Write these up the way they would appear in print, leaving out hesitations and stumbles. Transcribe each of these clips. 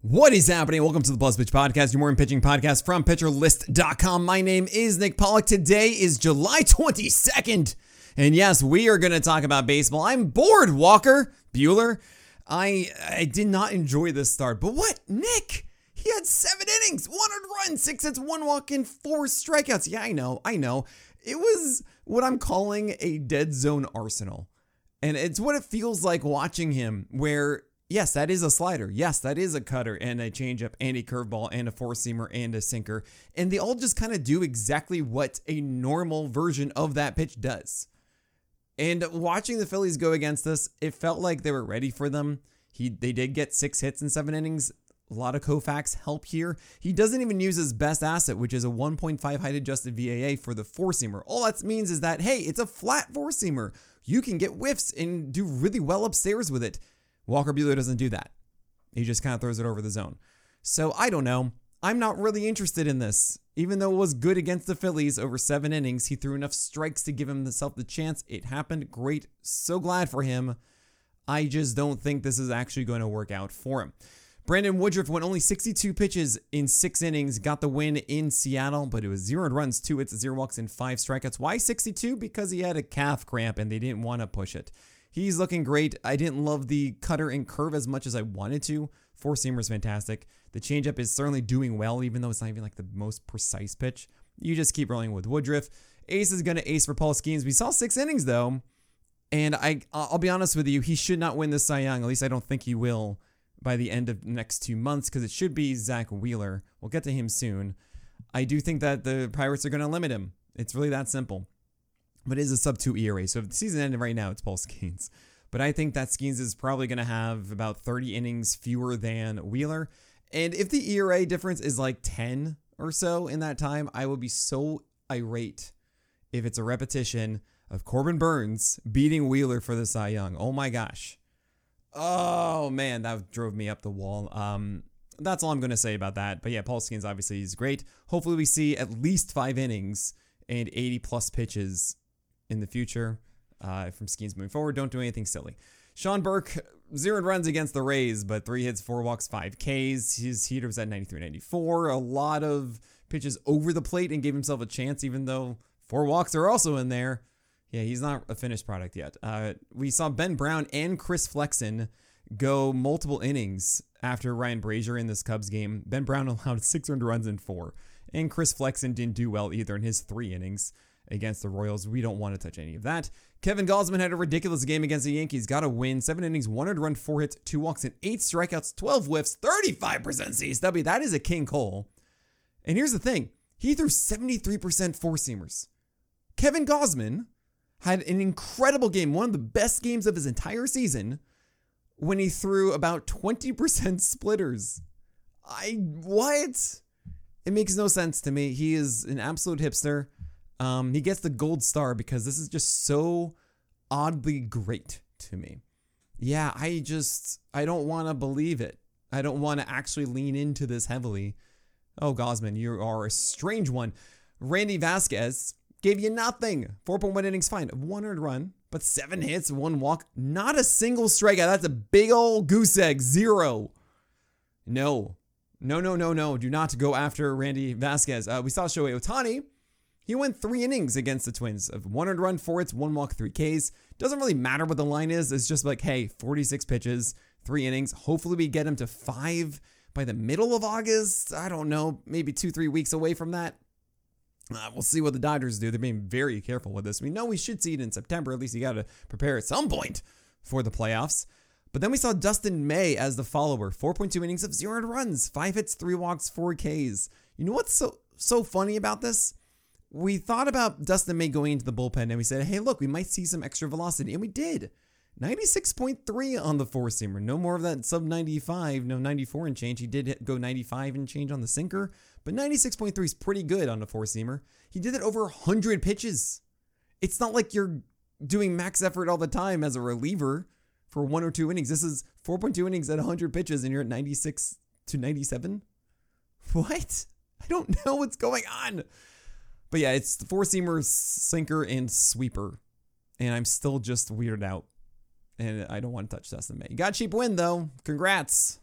What is happening? Welcome to the Plus Pitch Podcast, your morning pitching podcast from PitcherList.com. My name is Nick Pollock. Today is July 22nd. And yes, we are going to talk about baseball. I'm bored, Walker Buehler. I did not enjoy this start. But what? Nick, he had 7 innings, 100 runs, 6 hits, 1 walk, and 4 strikeouts. Yeah, I know. It was what I'm calling a dead zone arsenal. And it's what it feels like watching him, where yes, that is a slider. Yes, that is a cutter and a changeup and a curveball and a four-seamer and a sinker. And they all just kind of do exactly what a normal version of that pitch does. And watching the Phillies go against this, it felt like they were ready for them. They did get 6 hits in 7 innings. A lot of Koufax help here. He doesn't even use his best asset, which is a 1.5 height-adjusted VAA for the four-seamer. All that means is that, hey, it's a flat four-seamer. You can get whiffs and do really well upstairs with it. Walker Buehler doesn't do that. He just kind of throws it over the zone. So I don't know. I'm not really interested in this. Even though it was good against the Phillies over 7 innings, he threw enough strikes to give himself the chance. It happened. Great. So glad for him. I just don't think this is actually going to work out for him. Brandon Woodruff went only 62 pitches in 6 innings, got the win in Seattle, but it was 0 runs, 2 hits, 0 walks, and 5 strikeouts. Why 62? Because he had a calf cramp and they didn't want to push it. He's looking great. I didn't love the cutter and curve as much as I wanted to. Four-seamer is fantastic. The changeup is certainly doing well, even though it's not even like the most precise pitch. You just keep rolling with Woodruff. Ace is going to ace for Paul Skeens. We saw 6 innings, though. And I'll be honest with you, he should not win this Cy Young. At least I don't think he will by the end of the next 2 months, because it should be Zach Wheeler. We'll get to him soon. I do think that the Pirates are going to limit him. It's really that simple. But it is a sub-2 ERA. So if the season ended right now, it's Paul Skeens. But I think that Skeens is probably going to have about 30 innings fewer than Wheeler. And if the ERA difference is like 10 or so in that time, I will be so irate if it's a repetition of Corbin Burnes beating Wheeler for the Cy Young. Oh my gosh. Oh man, that drove me up the wall. That's all I'm going to say about that. But yeah, Paul Skeens obviously is great. Hopefully we see at least 5 innings and 80 plus pitches in the future from Skeens moving forward. Don't do anything silly. Sean Burke, 0 runs against the Rays, but 3 hits, 4 walks, 5 Ks. His heater was at 93-94. A lot of pitches over the plate and gave himself a chance, even though 4 walks are also in there. Yeah, he's not a finished product yet. We saw Ben Brown and Chris Flexen go multiple innings after Ryan Brazier in this Cubs game. Ben Brown allowed 6 earned runs in 4, and Chris Flexen didn't do well either in his 3 innings against the Royals. We don't want to touch any of that. Kevin Gausman had a ridiculous game against the Yankees. Got a win. 7 innings, 100 run, 4 hits, 2 walks, and 8 strikeouts, 12 whiffs, 35% CSW. That is a King Cole. And here's the thing. He threw 73% four-seamers. Kevin Gausman had an incredible game, one of the best games of his entire season, when he threw about 20% splitters. What? It makes no sense to me. He is an absolute hipster. He gets the gold star because this is just so oddly great to me. Yeah, I don't want to believe it. I don't want to actually lean into this heavily. Oh, Gausman, you are a strange one. Randy Vasquez gave you nothing. 4.1 innings, fine. 1 earned run, but 7 hits, 1 walk. Not a single strikeout. That's a big old goose egg. 0. No. Do not go after Randy Vasquez. We saw Shohei Ohtani. He went 3 innings against the Twins of 1 earned run, 4 hits, 1 walk, 3 Ks. Doesn't really matter what the line is. It's just like, hey, 46 pitches, 3 innings. Hopefully we get him to 5 by the middle of August. I don't know, maybe 2-3 weeks away from that. We'll see what the Dodgers do. They're being very careful with this. We know we should see it in September. At least you got to prepare at some point for the playoffs. But then we saw Dustin May as the follower. 4.2 innings of 0 earned runs, 5 hits, 3 walks, 4 Ks. You know what's so funny about this? We thought about Dustin May going into the bullpen and we said, hey, look, we might see some extra velocity. And we did. 96.3 on the four-seamer. No more of that sub-95, no 94 and change. He did go 95 and change on the sinker, but 96.3 is pretty good on the four-seamer. He did it over 100 pitches. It's not like you're doing max effort all the time as a reliever for 1 or 2 innings. This is 4.2 innings at 100 pitches and you're at 96 to 97? What? I don't know what's going on. But yeah, it's the four-seamer, sinker, and sweeper. And I'm still just weirded out. And I don't want to touch Dustin May. You got a cheap win, though. Congrats.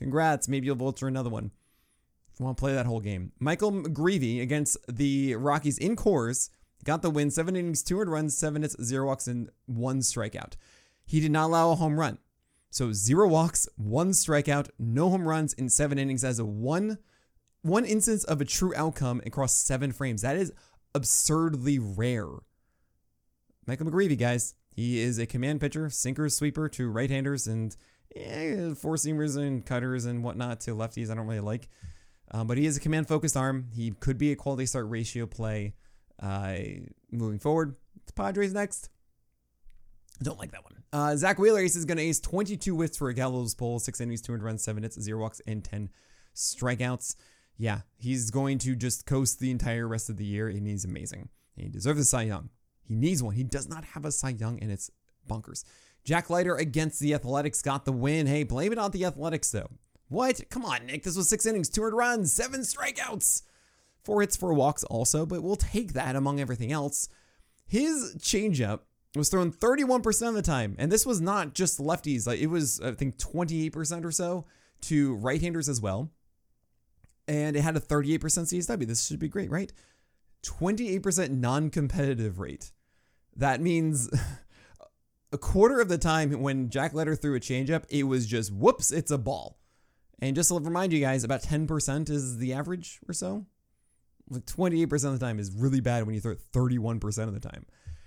Congrats. Maybe you'll vulture another one if you want to play that whole game. Michael McGreevy against the Rockies in Coors got the win. 7 innings, 2 earned runs, 7 hits, 0 walks, and 1 strikeout. He did not allow a home run. So 0 walks, 1 strikeout, no home runs in 7 innings as a one instance of a true outcome across 7 frames. That is absurdly rare. Michael McGreevy, guys. He is a command pitcher, sinker, sweeper to right-handers, and four-seamers and cutters and whatnot to lefties I don't really like. But he is a command-focused arm. He could be a quality start ratio play moving forward. The Padres next. Don't like that one. Zach Wheeler is going to ace 22 whiffs for a Gallows Bowl, 6 innings, 200 runs, 7 hits, 0 walks, and 10 strikeouts. Yeah, he's going to just coast the entire rest of the year, and he's amazing. He deserves a Cy Young. He needs one. He does not have a Cy Young, and it's bonkers. Jack Leiter against the Athletics got the win. Hey, blame it on the Athletics, though. What? Come on, Nick. This was 6 innings, 200 runs, 7 strikeouts. 4 hits, 4 walks also, but we'll take that among everything else. His changeup was thrown 31% of the time, and this was not just lefties. Like, it was, I think, 28% or so to right-handers as well. And it had a 38% CSW. This should be great, right? 28% non-competitive rate. That means a quarter of the time when Jack Leiter threw a changeup, it was just, whoops, it's a ball. And just to remind you guys, about 10% is the average or so. Like 28% of the time is really bad when you throw it 31% of the time.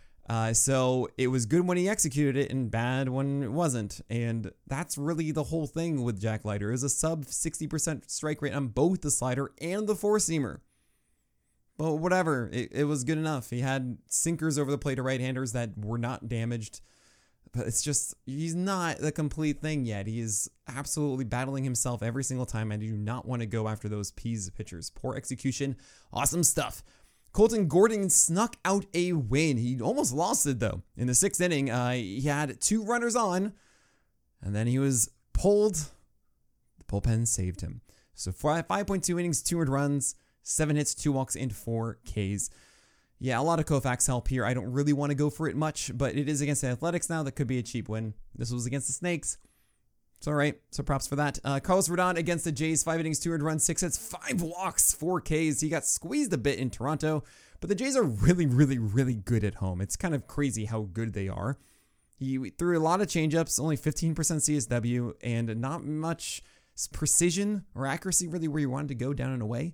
So it was good when he executed it and bad when it wasn't. And that's really the whole thing with Jack Leiter, is a sub 60% strike rate on both the slider and the four-seamer. But whatever, it was good enough. He had sinkers over the plate to right-handers that were not damaged. But it's just, he's not the complete thing yet. He is absolutely battling himself every single time. I do not want to go after those P's pitchers. Poor execution. Awesome stuff. Colton Gordon snuck out a win. He almost lost it, though. In the 6th inning, he had 2 runners on, and then he was pulled. The bullpen saved him. So 5.2 innings, 200 runs, 7 hits, 2 walks, and 4 Ks. Yeah, a lot of Koufax help here. I don't really want to go for it much, but it is against the Athletics now. That could be a cheap win. This was against the Snakes. It's all right. So props for that. Carlos Rodon against the Jays. 5 innings, 200 runs, 6 hits, 5 walks, 4 Ks. He got squeezed a bit in Toronto, but the Jays are really, really, really good at home. It's kind of crazy how good they are. He threw a lot of changeups, only 15% CSW, and not much precision or accuracy really where you wanted to go down and away.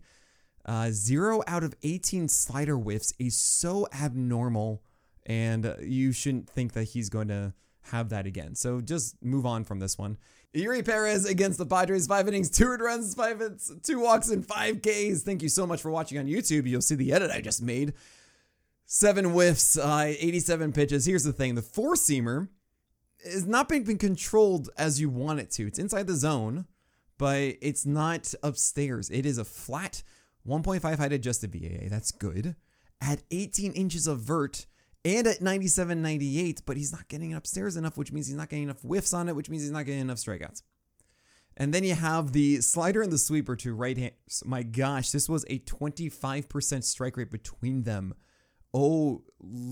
0 out of 18 slider whiffs is so abnormal, and you shouldn't think that he's going to have that again. So just move on from this one. Yuri Perez against the Padres. 5 innings, 2 runs, 5 hits, 2 walks, and 5 Ks. Thank you so much for watching on YouTube. You'll see the edit I just made. 7 whiffs, 87 pitches. Here's the thing. The four-seamer is not being controlled as you want it to. It's inside the zone, but it's not upstairs. It is a flat 1.5 height adjusted VAA. That's good. At 18 inches of vert and at 97, 98, but he's not getting upstairs enough, which means he's not getting enough whiffs on it, which means he's not getting enough strikeouts. And then you have the slider and the sweeper to right hand. My gosh, this was a 25% strike rate between them. Oh,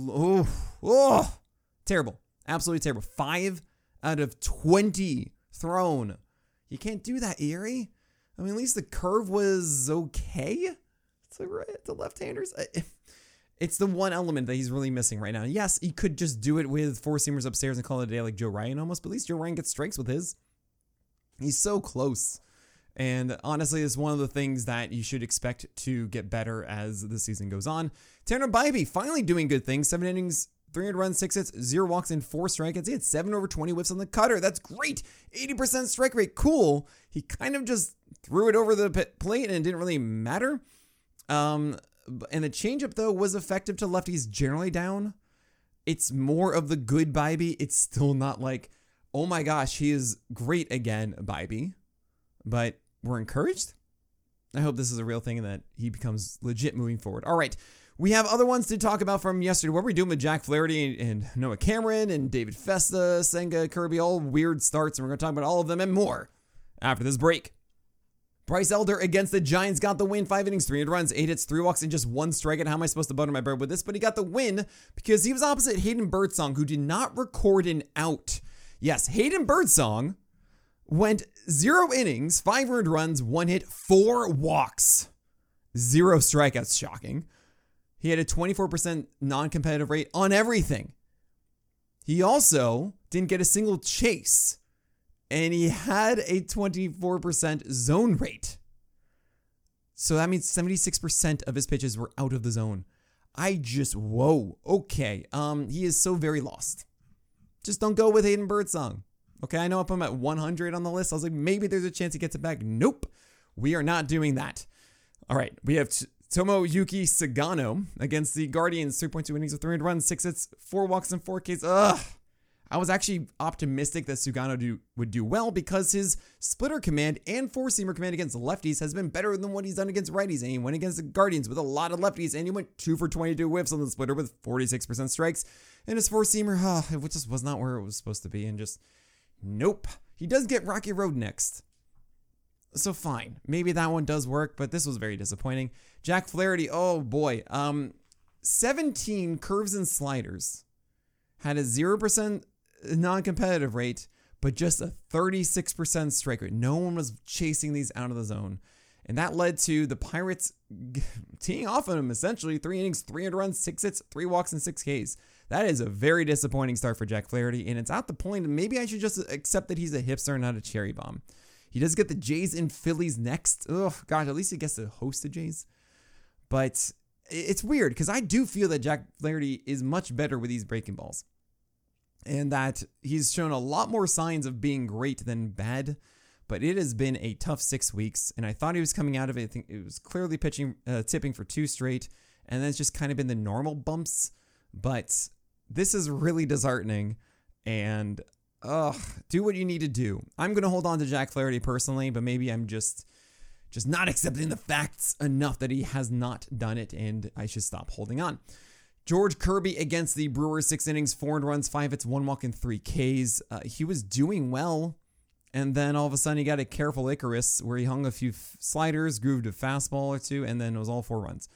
terrible. Absolutely terrible. 5 out of 20 thrown. You can't do that, Erie. I mean, at least the curve was okay to left-handers. It's the one element that he's really missing right now. Yes, he could just do it with four-seamers upstairs and call it a day like Joe Ryan almost, but at least Joe Ryan gets strikes with his. He's so close. And honestly, it's one of the things that you should expect to get better as the season goes on. Tanner Bybee finally doing good things. 7 innings, 300 runs, 6 hits, 0 walks, and 4 strikeouts. He had 7 over 20 whiffs on the cutter. That's great. 80% strike rate. Cool. He kind of just threw it over the plate and it didn't really matter. And the changeup, though, was effective to lefties generally down. It's more of the good Bybee. It's still not like, oh my gosh, he is great again, Bybee. But we're encouraged. I hope this is a real thing and that he becomes legit moving forward. All right. We have other ones to talk about from yesterday. What were we doing with Jack Flaherty and Noah Cameron and David Festa, Senga, Kirby, all weird starts. And we're going to talk about all of them and more after this break. Bryce Elder against the Giants got the win. 5 innings, 300 runs, 8 hits, 3 walks, and just 1 strikeout. How am I supposed to butter my bread with this? But he got the win because he was opposite Hayden Birdsong, who did not record an out. Yes, Hayden Birdsong Went 0 innings, 5 earned runs, 1 hit, 4 walks, 0 strikeouts. Shocking. He had a 24% non-competitive rate on everything. He also didn't get a single chase, and he had a 24% zone rate. So that means 76% of his pitches were out of the zone. Whoa, okay. He is so very lost. Just don't go with Hayden Birdsong. Okay, I know if I'm at 100 on the list, I was like, maybe there's a chance he gets it back. Nope, we are not doing that. All right, we have Tomoyuki Sagano against the Guardians. 3.2 innings with 300 runs, 6 hits, 4 walks, and 4 Ks. I was actually optimistic that Sugano would do well because his splitter command and four-seamer command against lefties has been better than what he's done against righties. And he went against the Guardians with a lot of lefties, and he went 2 for 22 whiffs on the splitter with 46% strikes. And his four-seamer, it just was not where it was supposed to be, and just, nope. He does get Rocky Road next. So fine, maybe that one does work, but this was very disappointing. Jack Flaherty, oh boy. 17 curves and sliders. Had a 0% non-competitive rate, but just a 36% strike rate. No one was chasing these out of the zone. And that led to the Pirates teeing off on him, essentially. 3 innings, 300 runs, 6 hits, 3 walks, and 6 Ks. That is a very disappointing start for Jack Flaherty, and it's at the point maybe I should just accept that he's a hipster, not a cherry bomb. He does get the Jays and Phillies next. Ugh, gosh, at least he gets to host the Jays. But it's weird, because I do feel that Jack Flaherty is much better with these breaking balls. And that he's shown a lot more signs of being great than bad. But it has been a tough 6 weeks. And I thought he was coming out of it. I think it was clearly tipping for 2 straight. And then it's just kind of been the normal bumps. But this is really disheartening. And do what you need to do. I'm going to hold on to Jack Flaherty personally. But maybe I'm just not accepting the facts enough that he has not done it. And I should stop holding on. George Kirby against the Brewers, 6 innings, 4 runs, 5 hits, 1 walk, and 3 Ks. He was doing well, and then all of a sudden he got a careful Icarus where he hung a few sliders, grooved a fastball or two, and then it was all 4 runs.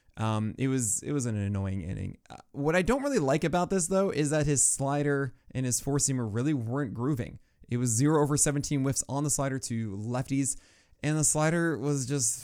It was an annoying inning. What I don't really like about this, though, is that his slider and his four-seamer really weren't grooving. It was 0 over 17 whiffs on the slider to lefties, and the slider was just...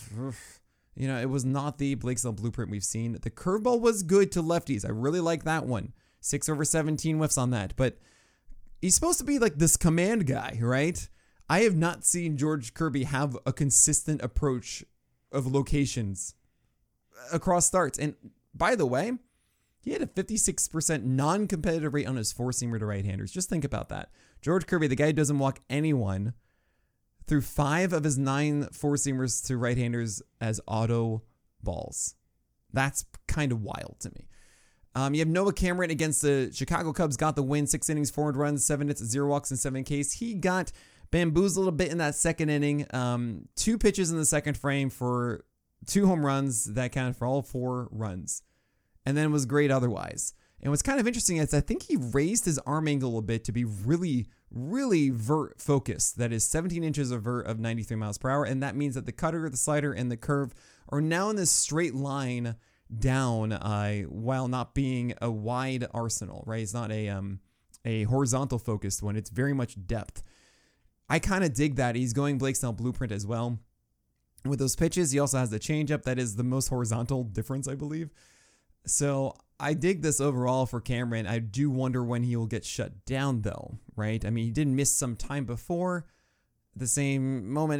it was not the Blake Snell blueprint we've seen. The curveball was good to lefties. I really like that one. 6 over 17 whiffs on that. But he's supposed to be like this command guy, right? I have not seen George Kirby have a consistent approach of locations across starts. And by the way, he had a 56% non-competitive rate on his four-seamer to right-handers. Just think about that. George Kirby, the guy who doesn't walk anyone, threw 5 of his 9 four-seamers to right-handers as auto balls. That's kind of wild to me. You have Noah Cameron against the Chicago Cubs, got the win, 6 innings, 4 runs, 7 hits, 0 walks, and 7 Ks. He got bamboozled a bit in that second inning. 2 pitches in the second frame for 2 home runs that counted for all 4 runs, and then was great otherwise. And what's kind of interesting is I think he raised his arm angle a bit to be really vert focused. That is 17 inches of vert of 93 miles per hour. And that means that the cutter, the slider, and the curve are now in this straight line down while not being a wide arsenal, right? It's not a horizontal focused one. It's very much depth. I kind of dig that. He's going Blake Snell blueprint as well. With those pitches, he also has the changeup. That is the most horizontal difference, I believe. So I dig this overall for Cameron. I do wonder when he will get shut down, though, right? I mean, he did miss some time before. At the same moment,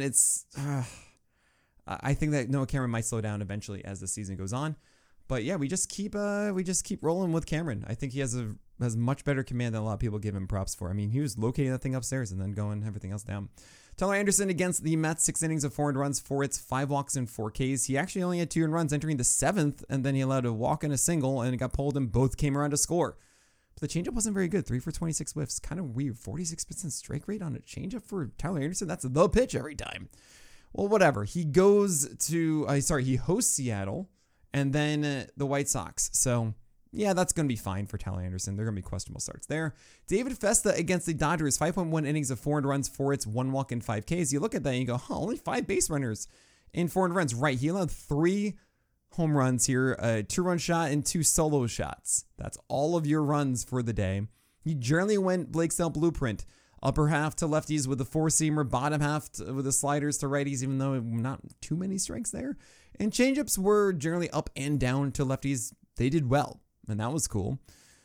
I think that Noah Cameron might slow down eventually as the season goes on. But yeah, we just keep rolling with Cameron. I think he has much better command than a lot of people give him props for. I mean, he was locating that thing upstairs and then going everything else down. Tyler Anderson against the Mets, 6 innings of 4 runs, 4 hits, 5 walks, and 4 Ks. He actually only had 2 runs entering the 7th, and then he allowed a walk and a single, and it got pulled, and both came around to score. But the changeup wasn't very good. 3 for 26 whiffs. Kind of weird. 46% strike rate on a changeup for Tyler Anderson. That's the pitch every time. Well, whatever. He he hosts Seattle, and then the White Sox. So... yeah, that's going to be fine for Tyler Anderson. They're going to be questionable starts there. David Festa against the Dodgers, 5.1 innings of 4 runs, 4 hits, 1 walk, and 5 Ks. You look at that and you go, only 5 base runners in 4 runs. Right, he allowed 3 home runs here, a 2-run shot and 2 solo shots. That's all of your runs for the day. He generally went Blake Snell blueprint. upper half to lefties with the four-seamer, bottom half with the sliders to righties, even though not too many strikes there. And changeups were generally up and down to lefties. They did well, and that was cool.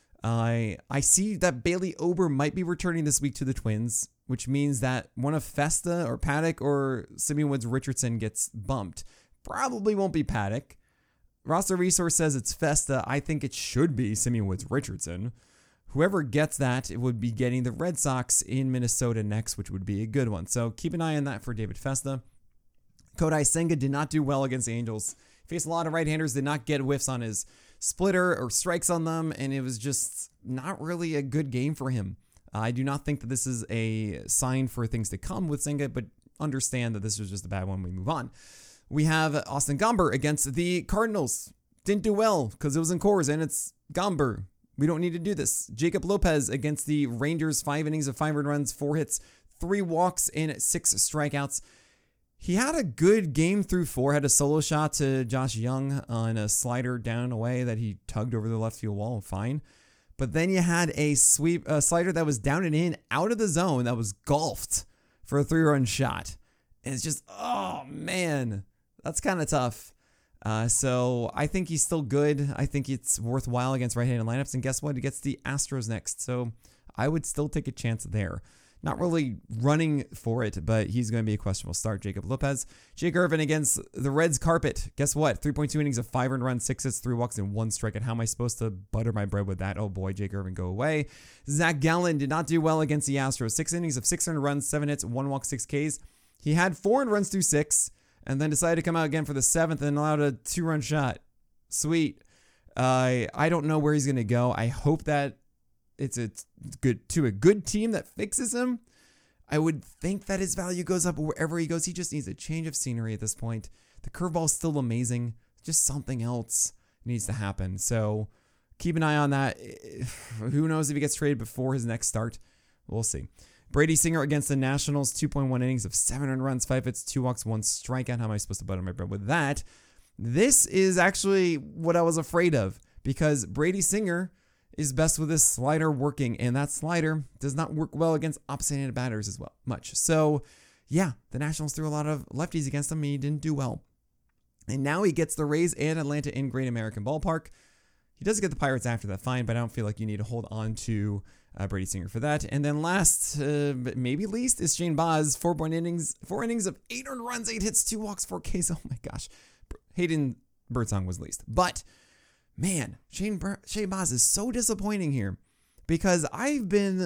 I see that Bailey Ober might be returning this week to the Twins, which means that one of Festa or Paddock or Simeon Woods Richardson gets bumped. Probably won't be Paddock. Roster Resource says it's Festa. I think it should be Simeon Woods Richardson. Whoever gets that, it would be getting the Red Sox in Minnesota next, which would be a good one. So keep an eye on that for David Festa. Kodai Senga did not do well against the Angels. Faced a lot of right-handers, did not get whiffs on his splitter or strikes on them, and it was just not really a good game for him. I do not think that this is a sign for things to come with Senga, but understand that this was just a bad one. We move on. We have Austin Gomber against the Cardinals. Didn't do well because it was in Coors, and it's Gomber. We don't need to do this. Jacob Lopez against the Rangers, 5 innings of 5 runs, 4 hits, 3 walks, and 6 strikeouts. He had a good game through 4, had a solo shot to Josh Young on a slider down and away that he tugged over the left field wall, fine. But then you had a slider that was down and in, out of the zone, that was golfed for a 3-run shot. And it's just, oh man, that's kind of tough. So I think he's still good. I think it's worthwhile against right-handed lineups. And guess what? He gets the Astros next. So I would still take a chance there. Not really running for it, but he's going to be a questionable start. Jacob Lopez. Jake Irvin against the Reds carpet. Guess what? 3.2 innings of 5 earned runs, 6 hits, 3 walks, and 1 strikeout. How am I supposed to butter my bread with that? Oh boy, Jake Irvin, go away. Zach Gallen did not do well against the Astros. 6 innings of 6 earned runs, 7 hits, 1 walk, 6 Ks. He had 4 earned runs through 6, and then decided to come out again for the 7th and allowed a 2-run shot. Sweet. I don't know where he's going to go. I hope that it's good to a good team that fixes him. I would think that his value goes up wherever he goes. He just needs a change of scenery at this point. The curveball is still amazing. Just something else needs to happen. So keep an eye on that. Who knows if he gets traded before his next start? We'll see. Brady Singer against the Nationals, 2.1 innings of 7 earned runs, 5 hits, 2 walks, 1 strikeout. How am I supposed to butter my bread with that? This is actually what I was afraid of, because Brady Singer is best with his slider working, and that slider does not work well against opposite-handed batters as well much. So, yeah, the Nationals threw a lot of lefties against him, and he didn't do well. And now he gets the Rays and Atlanta in Great American Ballpark. He does get the Pirates after that, fine, but I don't feel like you need to hold on to Brady Singer for that. And then last, but maybe least, is Shane Baz. 4 innings of 8 earned runs, 8 hits, 2 walks, 4 Ks. Oh my gosh. Hayden Birdsong was least. But man, Shane Baz is so disappointing here, because I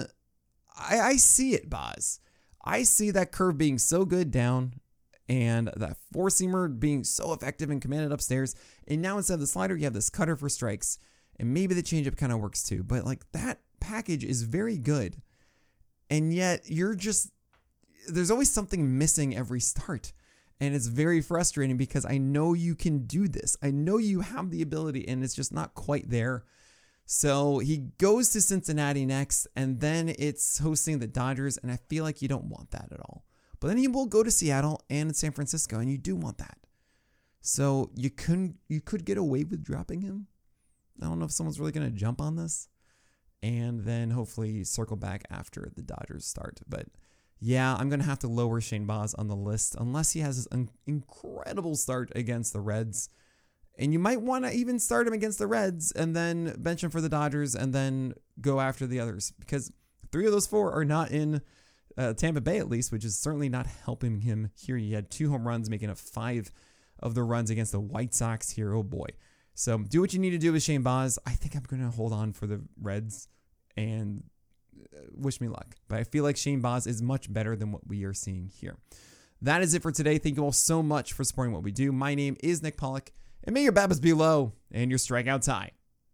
see it, Baz. I see that curve being so good down, and that 4-seamer being so effective and commanded upstairs. And now instead of the slider, you have this cutter for strikes, and maybe the changeup kind of works too. But like, that package is very good, and yet there's always something missing every start. And it's very frustrating, because I know you can do this. I know you have the ability, and it's just not quite there. So he goes to Cincinnati next, and then it's hosting the Dodgers, and I feel like you don't want that at all. But then he will go to Seattle and San Francisco, and you do want that. So you could get away with dropping him. I don't know if someone's really going to jump on this. And then hopefully circle back after the Dodgers start. But yeah, I'm going to have to lower Shane Baz on the list unless he has this incredible start against the Reds. And you might want to even start him against the Reds and then bench him for the Dodgers and then go after the others, because 3 of those 4 are not in Tampa Bay, at least, which is certainly not helping him here. He had 2 home runs, making up 5 of the runs against the White Sox here. Oh boy. So do what you need to do with Shane Baz. I think I'm going to hold on for the Reds and wish me luck. But I feel like Shane Baz is much better than what we are seeing here. That is it for today. Thank you all so much for supporting what we do. My name is Nick Pollock, and may your BABIPs be low and your strikeouts high.